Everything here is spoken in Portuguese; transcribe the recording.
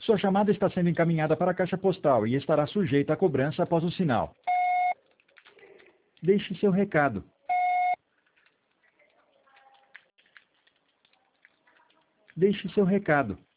Sua chamada está sendo encaminhada para a caixa postal e estará sujeita a cobrança após o sinal. Deixe seu recado. Deixe seu recado.